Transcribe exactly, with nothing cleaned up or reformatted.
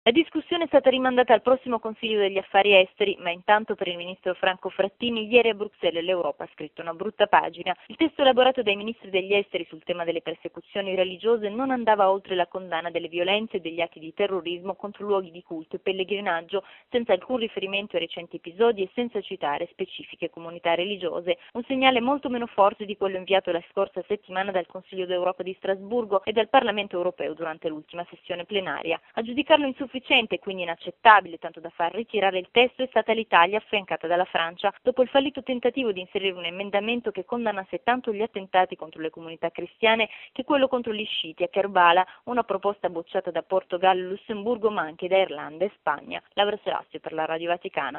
La discussione è stata rimandata al prossimo Consiglio degli Affari Esteri, ma intanto per il ministro Franco Frattini ieri a Bruxelles l'Europa ha scritto una brutta pagina. Il testo elaborato dai ministri degli esteri sul tema delle persecuzioni religiose non andava oltre la condanna delle violenze e degli atti di terrorismo contro luoghi di culto e pellegrinaggio, senza alcun riferimento ai recenti episodi e senza citare specifiche comunità religiose, un segnale molto meno forte di quello inviato la scorsa settimana dal Consiglio d'Europa di Strasburgo e dal Parlamento europeo durante l'ultima sessione plenaria. A giudicarlo insufficiente e quindi inaccettabile, tanto da far ritirare il testo, è stata l'Italia affiancata dalla Francia, dopo il fallito tentativo di inserire un emendamento che condannasse tanto gli attentati contro le comunità cristiane che quello contro gli sciiti a Kerbala, una proposta bocciata da Portogallo e Lussemburgo ma anche da Irlanda e Spagna. Laura Serasio per la Radio Vaticana.